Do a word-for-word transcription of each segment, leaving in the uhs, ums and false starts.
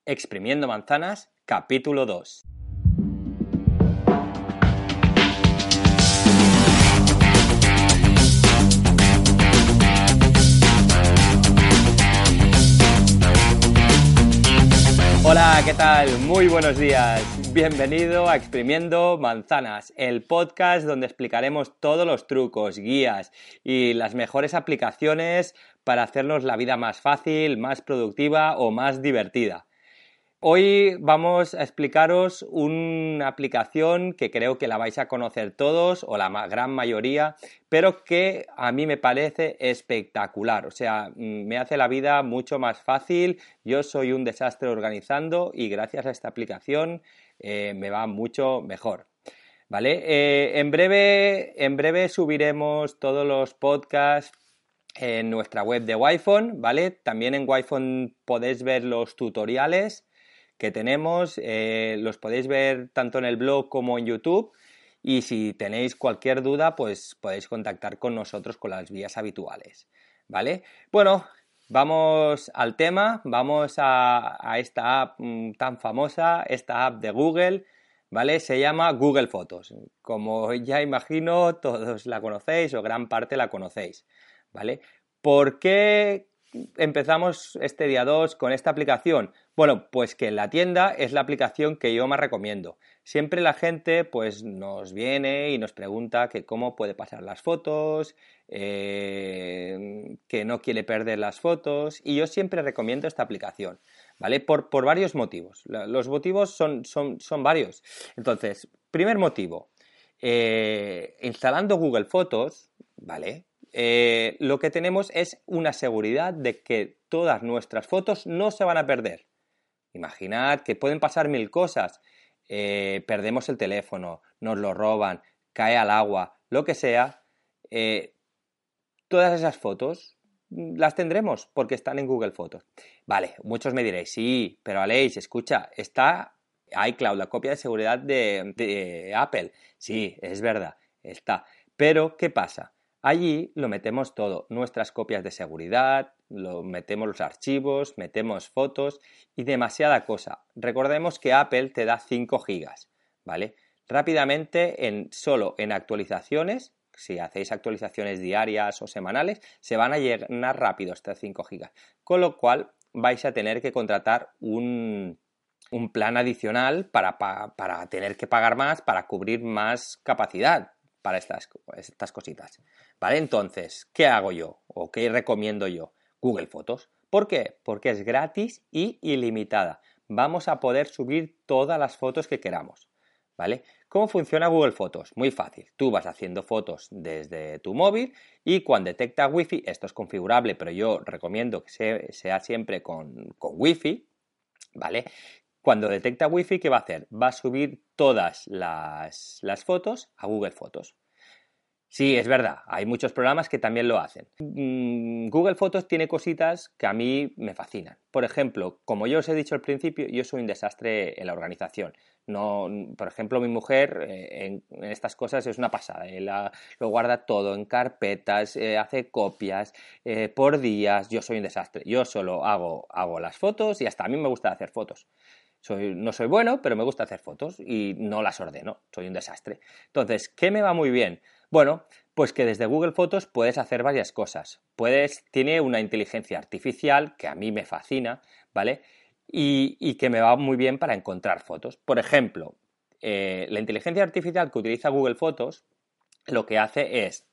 Exprimiendo manzanas, capítulo dos. Hola, ¿qué tal? Muy buenos días. Bienvenido a Exprimiendo Manzanas, el podcast donde explicaremos todos los trucos, guías y las mejores aplicaciones para hacernos la vida más fácil, más productiva o más divertida. Hoy vamos a explicaros una aplicación que creo que la vais a conocer todos o la gran mayoría, pero que a mí me parece espectacular. O sea, me hace la vida mucho más fácil. Yo soy un desastre organizando y gracias a esta aplicación eh, me va mucho mejor. ¿Vale? Eh, en breve, en breve subiremos todos los podcasts en nuestra web de Wi-Fi, ¿vale? También en Wi-Fi podéis ver los tutoriales que tenemos, eh, los podéis ver tanto en el blog como en YouTube, y si tenéis cualquier duda pues podéis contactar con nosotros con las vías habituales, ¿vale? Bueno, vamos al tema, vamos a, a esta app mmm, tan famosa, esta app de Google, ¿vale? Se llama Google Fotos. Como ya imagino todos la conocéis o gran parte la conocéis, ¿vale? ¿Por qué empezamos este día dos con esta aplicación? Bueno, pues que en la tienda es la aplicación que yo más recomiendo. Siempre la gente pues nos viene y nos pregunta que cómo puede pasar las fotos, eh, que no quiere perder las fotos, y yo siempre recomiendo esta aplicación, ¿vale? Por, por varios motivos. Los motivos son, son, son varios. Entonces, primer motivo, eh, instalando Google Fotos, ¿vale? Eh, lo que tenemos es una seguridad de que todas nuestras fotos no se van a perder. Imaginad que pueden pasar mil cosas, eh, perdemos el teléfono, nos lo roban, cae al agua, lo que sea, eh, todas esas fotos las tendremos porque están en Google Fotos. Vale, muchos me diréis, sí, pero Aleix, escucha, está iCloud, la copia de seguridad de, de Apple. Sí, es verdad, está. Pero, ¿qué pasa? Allí lo metemos todo, nuestras copias de seguridad, lo metemos los archivos, metemos fotos y demasiada cosa. Recordemos que Apple te da cinco gigas, ¿vale? Rápidamente, en, solo en actualizaciones, si hacéis actualizaciones diarias o semanales, se van a llenar rápido estas cinco gigas. Con lo cual vais a tener que contratar un, un plan adicional para, para, para tener que pagar más, para cubrir más capacidad para estas, estas cositas, ¿vale? Entonces, ¿qué hago yo? ¿O qué recomiendo yo? Google Fotos. ¿Por qué? Porque es gratis y ilimitada. Vamos a poder subir todas las fotos que queramos, ¿vale? ¿Cómo funciona Google Fotos? Muy fácil. Tú vas haciendo fotos desde tu móvil y cuando detecta Wi-Fi, esto es configurable, pero yo recomiendo que sea siempre con, con Wi-Fi, ¿vale? Cuando detecta Wi-Fi, ¿qué va a hacer? Va a subir todas las, las fotos a Google Fotos. Sí, es verdad, hay muchos programas que también lo hacen. Google Fotos tiene cositas que a mí me fascinan. Por ejemplo, como yo os he dicho al principio, yo soy un desastre en la organización. No, por ejemplo, mi mujer eh, en, en estas cosas es una pasada. Ella lo guarda todo en carpetas, eh, hace copias eh, por días. Yo soy un desastre. Yo solo hago, hago las fotos y hasta a mí me gusta hacer fotos. Soy, no soy bueno, pero me gusta hacer fotos y no las ordeno. Soy un desastre. Entonces, ¿qué me va muy bien? Bueno, pues que desde Google Fotos puedes hacer varias cosas. Puedes, tiene una inteligencia artificial que a mí me fascina, ¿vale? Y, y que me va muy bien para encontrar fotos. Por ejemplo, eh, la inteligencia artificial que utiliza Google Fotos lo que hace es,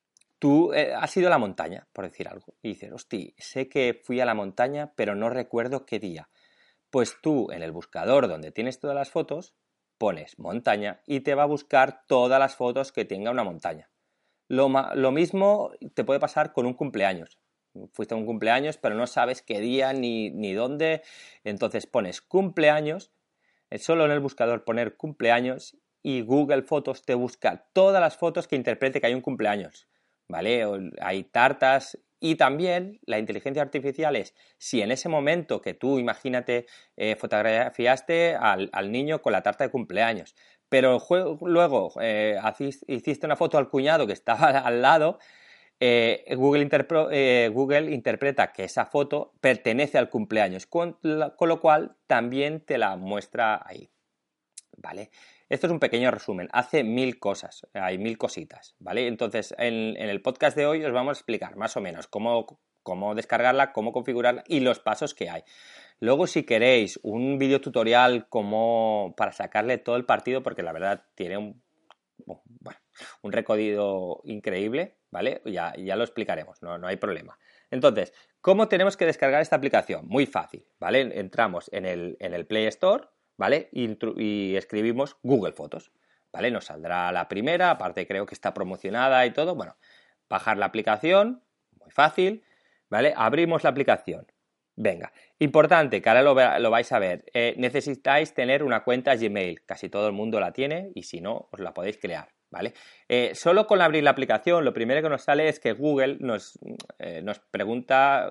tú eh, has ido a la montaña, por decir algo, y dices, hostia, sé que fui a la montaña, pero no recuerdo qué día. Pues tú en el buscador donde tienes todas las fotos, pones montaña y te va a buscar todas las fotos que tenga una montaña. Lo, lo mismo te puede pasar con un cumpleaños. Fuiste a un cumpleaños, pero no sabes qué día ni, ni dónde. Entonces pones cumpleaños, solo en el buscador poner cumpleaños y Google Fotos te busca todas las fotos que interprete que hay un cumpleaños, ¿vale? Hay tartas. Y también la inteligencia artificial es, si en ese momento que tú, imagínate, eh, fotografiaste al, al niño con la tarta de cumpleaños, pero luego eh, hiciste una foto al cuñado que estaba al lado, eh, Google, interpro, eh, Google interpreta que esa foto pertenece al cumpleaños, con, la, con lo cual también te la muestra ahí, ¿vale? Esto es un pequeño resumen, hace mil cosas, hay mil cositas, ¿vale? Entonces, en, en el podcast de hoy os vamos a explicar más o menos cómo, cómo descargarla, cómo configurarla y los pasos que hay. Luego, si queréis un video tutorial como para sacarle todo el partido, porque la verdad tiene un, bueno, un recorrido increíble, ¿vale? Ya, ya lo explicaremos, no, no hay problema. Entonces, ¿cómo tenemos que descargar esta aplicación? Muy fácil, ¿vale? Entramos en el, en el Play Store, ¿vale? Y, y escribimos Google Fotos, ¿vale? Nos saldrá la primera, aparte creo que está promocionada y todo. Bueno, bajar la aplicación, muy fácil, ¿vale? Abrimos la aplicación. Venga, importante, que ahora lo, lo vais a ver, eh, necesitáis tener una cuenta Gmail, casi todo el mundo la tiene y si no, os la podéis crear, ¿vale? Eh, solo con abrir la aplicación, lo primero que nos sale es que Google nos, eh, nos pregunta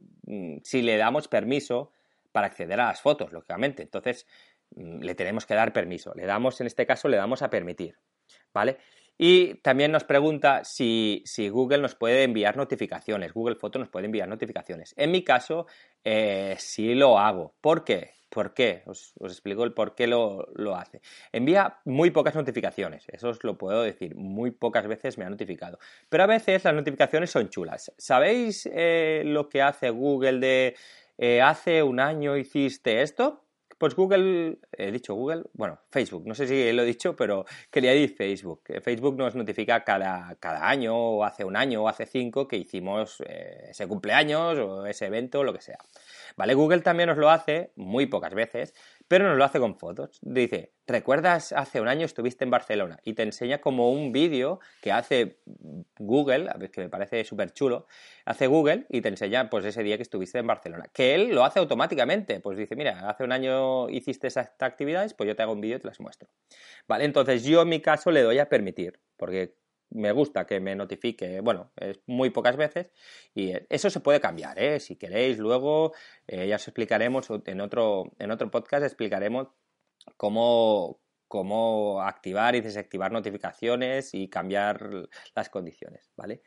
um, si le damos permiso para acceder a las fotos, lógicamente, entonces um, le tenemos que dar permiso, le damos, en este caso, le damos a permitir, ¿vale? Y también nos pregunta si, si Google nos puede enviar notificaciones, Google Fotos nos puede enviar notificaciones. En mi caso, eh, sí lo hago. ¿Por qué? ¿Por qué? Os, os explico el por qué lo, lo hace. Envía muy pocas notificaciones, eso os lo puedo decir, muy pocas veces me ha notificado. Pero a veces las notificaciones son chulas. ¿Sabéis eh, lo que hace Google de eh, hace un año hiciste esto? Pues Google, he dicho Google, bueno, Facebook, no sé si lo he dicho, pero quería decir Facebook. Facebook nos notifica cada, cada año, o hace un año, o hace cinco, que hicimos eh, ese cumpleaños, o ese evento, o lo que sea. ¿Vale? Google también nos lo hace, muy pocas veces, pero nos lo hace con fotos. Dice, ¿recuerdas hace un año estuviste en Barcelona? Y te enseña como un vídeo que hace Google, que me parece súper chulo, hace Google y te enseña pues ese día que estuviste en Barcelona. Que él lo hace automáticamente, pues dice, mira, hace un año hiciste esas actividades, pues yo te hago un vídeo y te las muestro. Vale, entonces yo en mi caso le doy a permitir, porque me gusta que me notifique, bueno, es muy pocas veces y eso se puede cambiar, ¿eh? Si queréis luego eh, ya os explicaremos en otro, en otro podcast explicaremos cómo, cómo activar y desactivar notificaciones y cambiar las condiciones, ¿vale?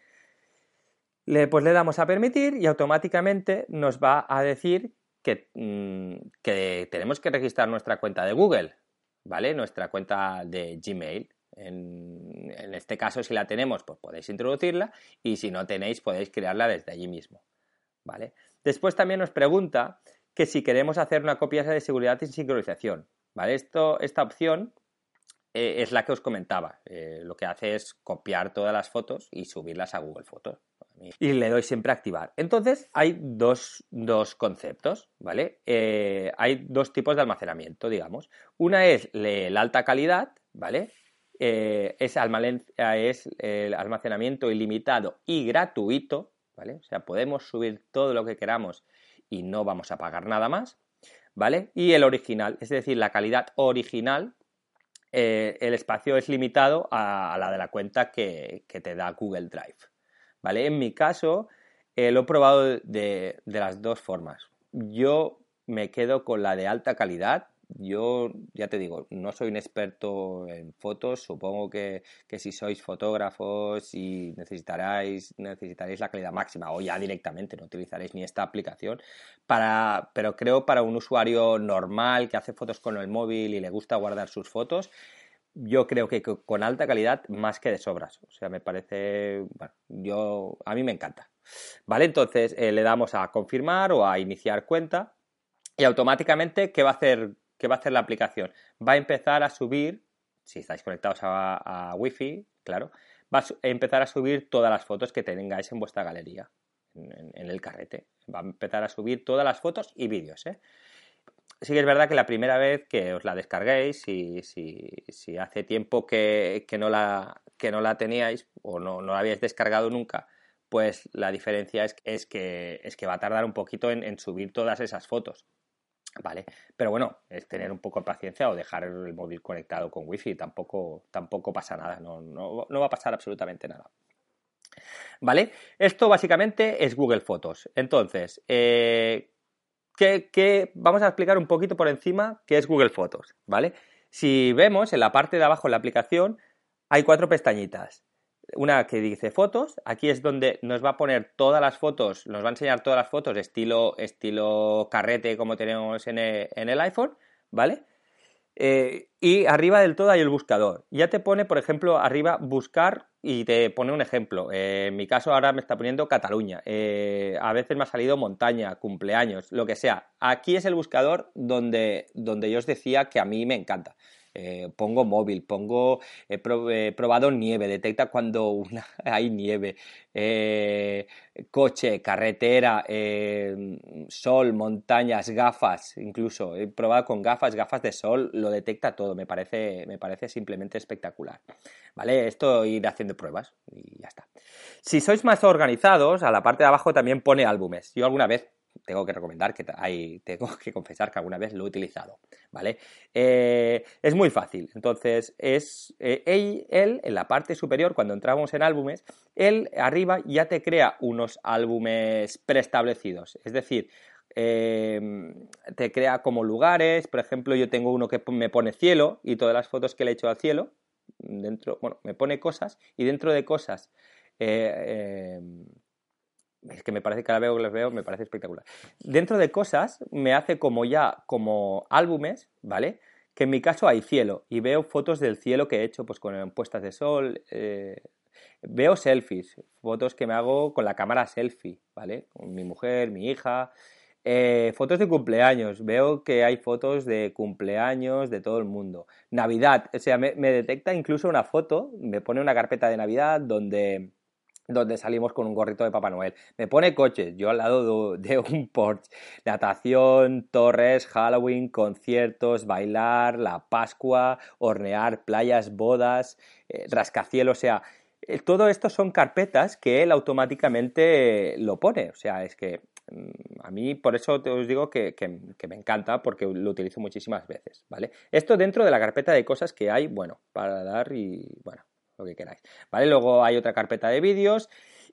Le, pues le damos a permitir y automáticamente nos va a decir que, mmm, que tenemos que registrar nuestra cuenta de Google, ¿vale? Nuestra cuenta de Gmail. En, en este caso, si la tenemos, pues podéis introducirla y si no tenéis, podéis crearla desde allí mismo, ¿vale? Después también nos pregunta que si queremos hacer una copia de seguridad sin sincronización, ¿vale? Esto, esta opción eh, es la que os comentaba. Eh, lo que hace es copiar todas las fotos y subirlas a Google Fotos. Y le doy siempre a activar. Entonces hay dos, dos conceptos, ¿vale? Eh, hay dos tipos de almacenamiento, digamos. Una es la alta calidad, ¿vale? Eh, es, es el almacenamiento ilimitado y gratuito, ¿vale? O sea, podemos subir todo lo que queramos y no vamos a pagar nada más, ¿vale? Y el original, es decir, la calidad original, eh, el espacio es limitado a, a la de la cuenta que, que te da Google Drive, ¿vale? En mi caso, eh, lo he probado de, de las dos formas. Yo me quedo con la de alta calidad. Yo, ya te digo, no soy un experto en fotos. Supongo que, que si sois fotógrafos y necesitaréis, necesitaréis la calidad máxima o ya directamente no utilizaréis ni esta aplicación. Para, pero creo para un usuario normal que hace fotos con el móvil y le gusta guardar sus fotos, yo creo que con alta calidad más que de sobras. O sea, me parece, bueno, yo, a mí me encanta. Vale, entonces eh, le damos a confirmar o a iniciar cuenta y automáticamente, ¿qué va a hacer, qué va a hacer la aplicación? Va a empezar a subir, si estáis conectados a, a Wi-Fi, claro, va a empezar a subir todas las fotos que tengáis en vuestra galería, en, en, en el carrete. Va a empezar a subir todas las fotos y vídeos, ¿eh? Sí que es verdad que la primera vez que os la descarguéis, si, si, si hace tiempo que, que, no la, que no la teníais o no, no la habíais descargado nunca, pues la diferencia es, es, que, es que va a tardar un poquito en, en subir todas esas fotos, ¿vale? Pero bueno, es tener un poco de paciencia o dejar el móvil conectado con Wi-Fi, tampoco, tampoco pasa nada, no, no, no va a pasar absolutamente nada. ¿Vale? Esto básicamente es Google Fotos. Entonces, eh, Que, que vamos a explicar un poquito por encima qué es Google Fotos, ¿vale? Si vemos en la parte de abajo de la aplicación hay cuatro pestañitas. una que dice fotos, aquí es donde nos va a poner todas las fotos, nos va a enseñar todas las fotos estilo, estilo carrete como tenemos en el, en el iPhone, ¿vale? Eh, y arriba del todo hay el buscador. Ya te pone, por ejemplo, arriba buscar y te pone un ejemplo. Eh, en mi caso ahora me está poniendo Cataluña. Eh, a veces me ha salido montaña, cumpleaños, lo que sea. Aquí es el buscador donde, donde yo os decía que a mí me encanta. Eh, pongo móvil, pongo, he, pro, he probado nieve, detecta cuando una, hay nieve, eh, coche, carretera, eh, sol, montañas, gafas, incluso he probado con gafas, gafas de sol, lo detecta todo, me parece, me parece simplemente espectacular, ¿vale? Esto ir haciendo pruebas y ya está. Si sois más organizados, a la parte de abajo también pone álbumes. Yo alguna vez tengo que recomendar que hay, tengo que confesar que alguna vez lo he utilizado, ¿vale? Eh, es muy fácil, entonces es eh, él, él, en la parte superior, cuando entramos en álbumes, él arriba ya te crea unos álbumes preestablecidos, es decir, eh, te crea como lugares, por ejemplo, yo tengo uno que me pone cielo y todas las fotos que le he hecho al cielo, dentro, bueno, me pone cosas y dentro de cosas eh, eh, es que me parece que cada vez que las veo me parece espectacular. Dentro de cosas me hace como ya, como álbumes, ¿vale? Que en mi caso hay cielo y veo fotos del cielo que he hecho pues con puestas de sol, eh, veo selfies, fotos que me hago con la cámara selfie, ¿vale? Con mi mujer, mi hija, eh, fotos de cumpleaños, veo que hay fotos de cumpleaños de todo el mundo. Navidad, o sea, me, me detecta incluso una foto, me pone una carpeta de Navidad donde donde salimos con un gorrito de Papá Noel. Me pone coches, yo al lado de, de un Porsche, natación, torres, Halloween, conciertos, bailar, la Pascua, hornear, playas, bodas, eh, rascacielos, o sea, eh, todo esto son carpetas que él automáticamente lo pone, o sea, es que mm, a mí por eso te os digo que, que, que me encanta porque lo utilizo muchísimas veces, ¿vale? Esto dentro de la carpeta de cosas que hay, bueno, para dar y, bueno, lo que queráis, ¿vale? Luego hay otra carpeta de vídeos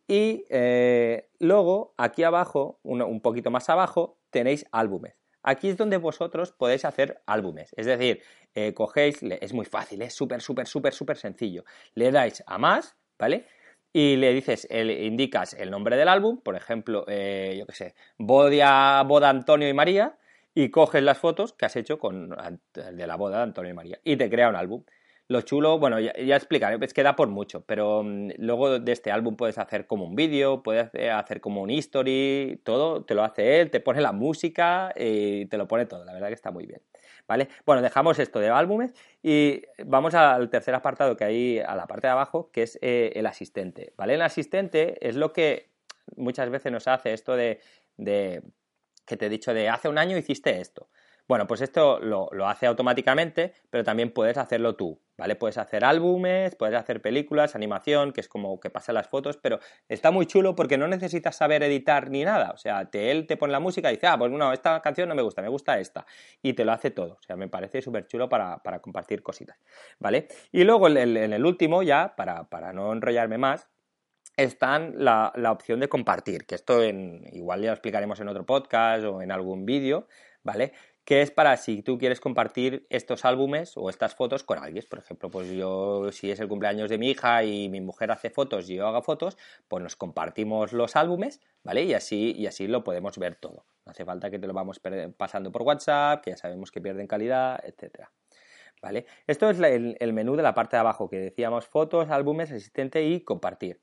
y eh, luego aquí abajo, un, un poquito más abajo, tenéis álbumes. Aquí es donde vosotros podéis hacer álbumes, es decir, eh, cogéis, es muy fácil, es súper, súper, súper, súper sencillo. Le dais a más, ¿vale? Y le dices, el, indicas el nombre del álbum, por ejemplo, eh, yo qué sé, boda, boda Antonio y María, y coges las fotos que has hecho con el de la boda de Antonio y María y te crea un álbum. Lo chulo, bueno, ya, ya explicaré, es que da por mucho, pero um, luego de este álbum puedes hacer como un vídeo, puedes hacer como un history, todo te lo hace él, te pone la música y te lo pone todo, la verdad que está muy bien, ¿vale? Bueno, dejamos esto de álbumes y vamos al tercer apartado que hay a la parte de abajo, que es eh, el asistente, ¿vale? El asistente es lo que muchas veces nos hace esto de, de que te he dicho de hace un año hiciste esto. Bueno, pues esto lo, lo hace automáticamente, pero también puedes hacerlo tú, ¿vale? Puedes hacer álbumes, puedes hacer películas, animación, que es como que pasan las fotos, pero está muy chulo porque no necesitas saber editar ni nada. O sea, te, él te pone la música y dice, ah, pues no, esta canción no me gusta, me gusta esta. Y te lo hace todo. O sea, me parece súper chulo para, para compartir cositas, ¿vale? Y luego en el, el, el último, ya, para, para no enrollarme más, está la, la opción de compartir, que esto en, igual ya lo explicaremos en otro podcast o en algún vídeo, ¿vale? Que es para si tú quieres compartir estos álbumes o estas fotos con alguien. Por ejemplo, pues yo, si es el cumpleaños de mi hija y mi mujer hace fotos y yo hago fotos, pues nos compartimos los álbumes, ¿vale? Y así, y así lo podemos ver todo. No hace falta que te lo vamos pasando por WhatsApp, que ya sabemos que pierden calidad, etcétera. ¿Vale? Esto es el, el menú de la parte de abajo, que decíamos fotos, álbumes, asistente y compartir.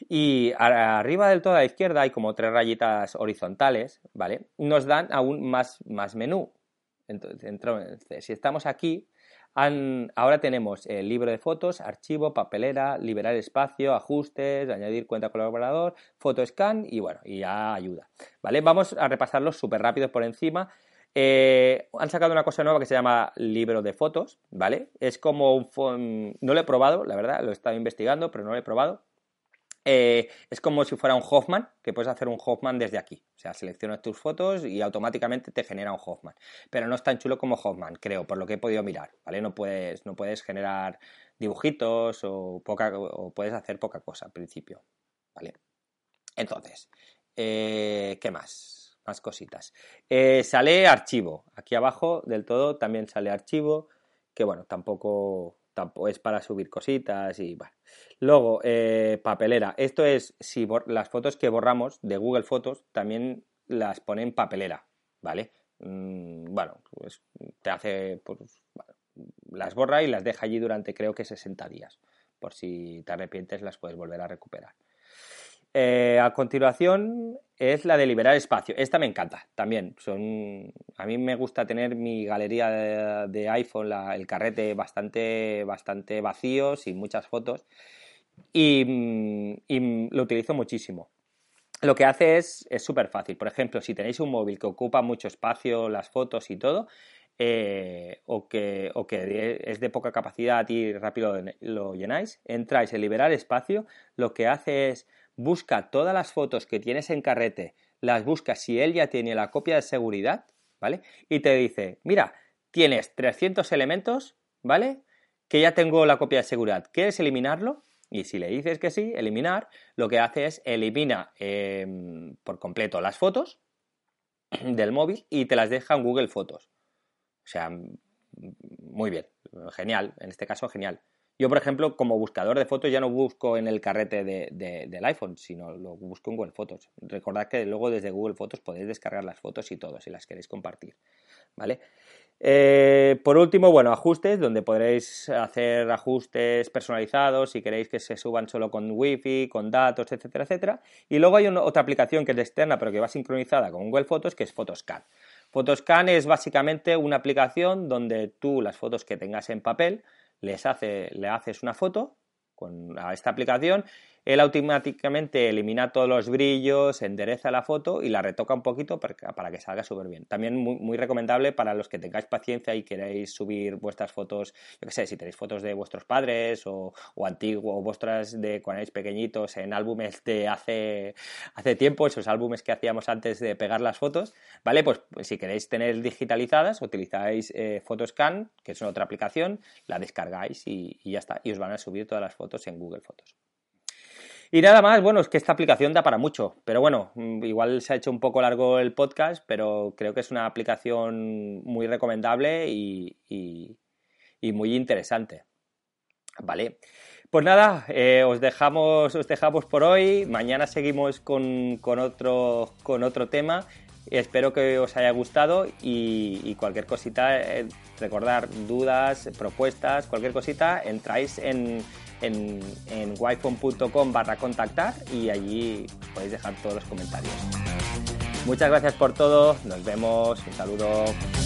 Y arriba del todo a la izquierda hay como tres rayitas horizontales, ¿vale? Nos dan aún más, más menú. Entonces, entonces, si estamos aquí, han, ahora tenemos el libro de fotos, archivo, papelera, liberar espacio, ajustes, añadir cuenta colaborador, foto scan y bueno, y ya ayuda, ¿vale? Vamos a repasarlos súper rápido por encima. Eh, han sacado una cosa nueva que se llama libro de fotos, ¿vale? Es como un... No lo he probado, la verdad, lo he estado investigando, pero no lo he probado. Eh, es como si fuera un Hoffman, que puedes hacer un Hoffman desde aquí. O sea, seleccionas tus fotos y automáticamente te genera un Hoffman. Pero no es tan chulo como Hoffman, creo, por lo que he podido mirar, ¿vale? No puedes, no puedes generar dibujitos o, poca, o puedes hacer poca cosa al principio, ¿vale? Entonces, eh, ¿qué más? Más cositas. Eh, sale archivo. Aquí abajo del todo también sale archivo, que bueno, tampoco, tampoco es para subir cositas y bueno. Luego, eh, papelera. Esto es, si las fotos que borramos de Google Fotos también las pone en papelera, ¿vale? Mm, bueno, pues te hace, pues, bueno, las borra y las deja allí durante creo que sesenta días. Por si te arrepientes las puedes volver a recuperar. Eh, a continuación es la de liberar espacio. Esta me encanta también. Son, a mí me gusta tener mi galería de, de iPhone, la, el carrete bastante, bastante vacío, sin muchas fotos. Y, y lo utilizo muchísimo. Lo que hace es súper fácil. Por ejemplo, si tenéis un móvil que ocupa mucho espacio, las fotos y todo, eh, o, que, o que es de poca capacidad y rápido lo llenáis, entráis en liberar espacio, lo que hace es busca todas las fotos que tienes en carrete, las busca si él ya tiene la copia de seguridad, ¿vale? Y te dice, mira, tienes trescientos elementos, ¿vale? Que ya tengo la copia de seguridad. ¿Quieres eliminarlo? Y si le dices que sí, eliminar, lo que hace es elimina eh, por completo las fotos del móvil y te las deja en Google Fotos. O sea, muy bien, genial, en este caso genial. Yo, por ejemplo, como buscador de fotos ya no busco en el carrete de, de, del iPhone, sino lo busco en Google Fotos. Recordad que luego desde Google Fotos podéis descargar las fotos y todo, si las queréis compartir, ¿vale? Eh, por último, bueno, ajustes, donde podréis hacer ajustes personalizados si queréis que se suban solo con Wi-Fi, con datos, etcétera, etcétera. Y luego hay una, otra aplicación que es externa, pero que va sincronizada con Google Fotos, que es Photoscan. Photoscan es básicamente una aplicación donde tú las fotos que tengas en papel les hace, le haces una foto con, a esta aplicación, él automáticamente elimina todos los brillos, endereza la foto y la retoca un poquito para, para que salga súper bien. También muy, muy recomendable para los que tengáis paciencia y queréis subir vuestras fotos, yo qué sé, si tenéis fotos de vuestros padres o, o antiguos, o vuestras de cuando erais pequeñitos en álbumes de hace, hace tiempo, esos álbumes que hacíamos antes de pegar las fotos, ¿vale? Pues, pues si queréis tener digitalizadas, utilizáis eh, Photoscan, que es otra aplicación, la descargáis y, y ya está, y os van a subir todas las fotos en Google Fotos. Y nada más, bueno, es que esta aplicación da para mucho, pero bueno, igual se ha hecho un poco largo el podcast, pero creo que es una aplicación muy recomendable y, y, y muy interesante. Vale, pues nada, eh, os dejamos, os dejamos por hoy, mañana seguimos con, con, otro, con otro tema. Espero que os haya gustado y, y cualquier cosita, eh, recordar dudas, propuestas, cualquier cosita, entráis en, en, en wiphone punto com barra contactar y allí podéis dejar todos los comentarios. Muchas gracias por todo, nos vemos, un saludo.